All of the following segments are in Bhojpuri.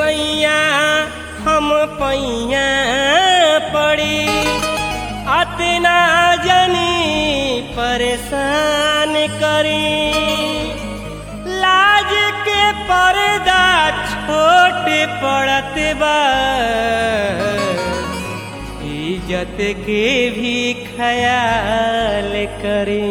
सैया हम पैया पड़ी अतना जनी परेशान करी लाज के पर्दा छोट पड़त बा इज्जत के भी ख्याल करी।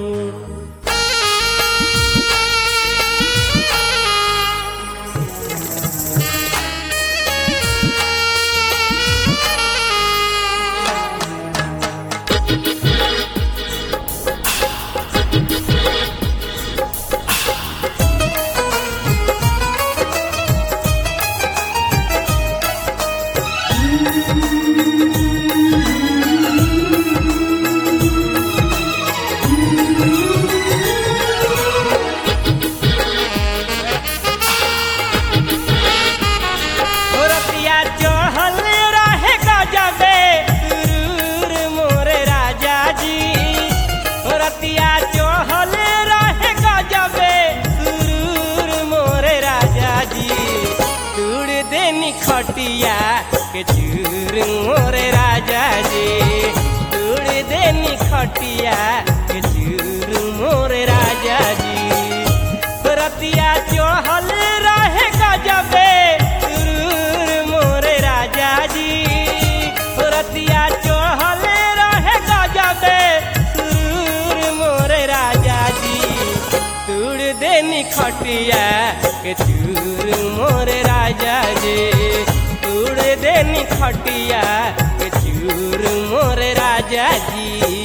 खटिया के चूर मोरे राजा जी तोड़ देनी खटिया के चूर मोरे राजा जी रतिया चहल रहे गजबे सुरूर मोरे राजा जी रतिया चहल रहे गजबे सुरूर मोरे राजा जी तोड़ देनी खटिया के चूर मोरे राजा जी तोड़ देनी खटिया के चूर मोरे राजा जी।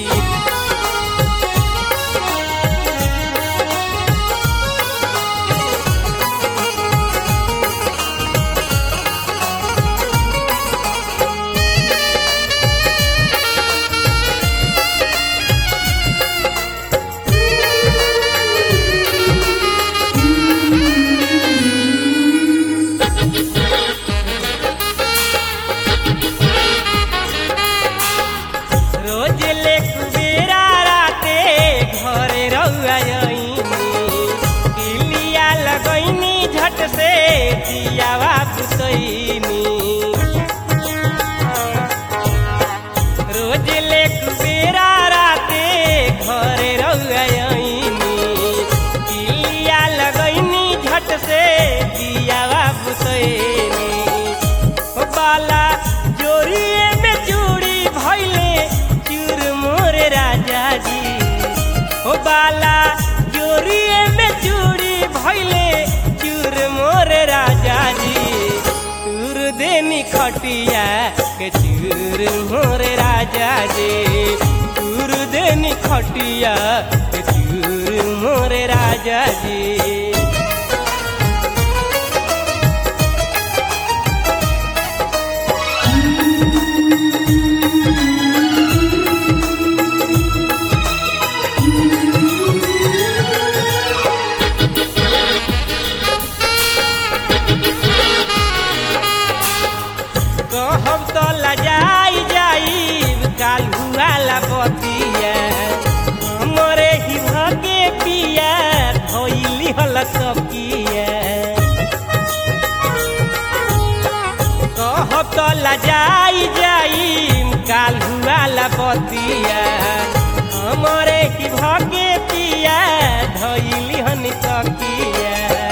से दियावा पुतैनी रोज ले कुबेरा राते घरे रउआइनी दिया लगैनी झट से दियावा पुतैनी बाला जोड़िए में चूड़ी भइले चूर मोरे राजा जी ओ बाला जोड़िए में चूड़ी भइले मोरे राजा जी तूर देनी खटिया के चूर मोरे राजा जी तूर देनी खटिया के चूर मोरे राजा जी। कहब तो लजाई जाई कालुआ बतिया हमरे ही भगे पिया धोइली हल सकिया कहब तो लजाई जाई कालुआ बतिया हमरे ही भगे पिया धोइली हन सकिया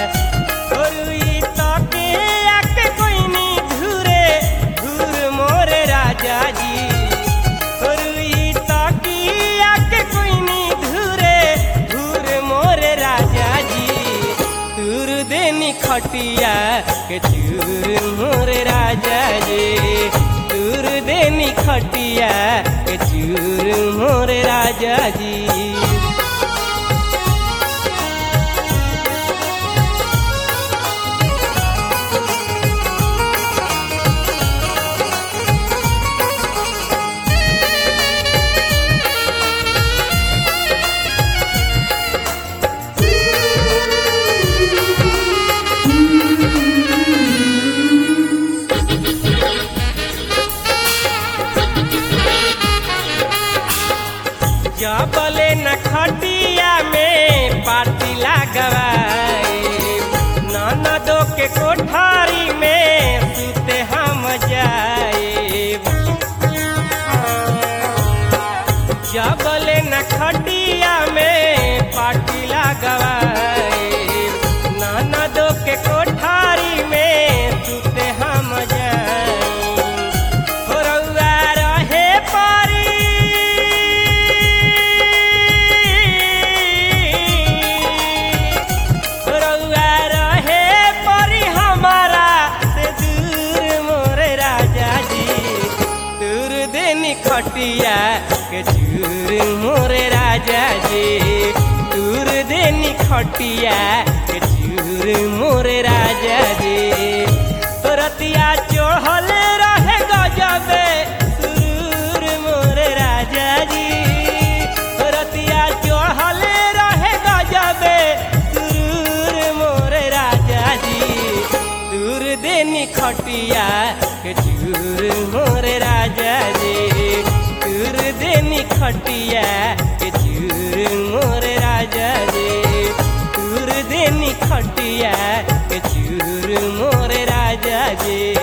खटिया के चूर मोरे राजा जी तूर देनी खटिया के चूर मोरे राजा जी। जबले न खटिया में पाटी लगवाए न ननदो के कोठारी में सुते हम जाएब जबले न खटिया में पाटी लगवाएब ननदो के कोठारी में सुते हम जाएब हो रउआ रहे पारी रउआ रहे परी हमारा से दूर मोरे राजा जी दूर देनी खटिया के चूर मोरे राजा जी दूर देनी खटिया के चूर मोरे राजा जी रतिया चढ़ल रहे गजबे सुरूर मोरे राजा जी रतिया चढ़ल रहे गजबे सुरूर मोरे राजा जी दूर देनी खटिया के चूर मोरे राजा जी दूर देनी खटिया के चूर मोरे राजा जी दूर देनी खटिया के चूर मोरे राजा जी।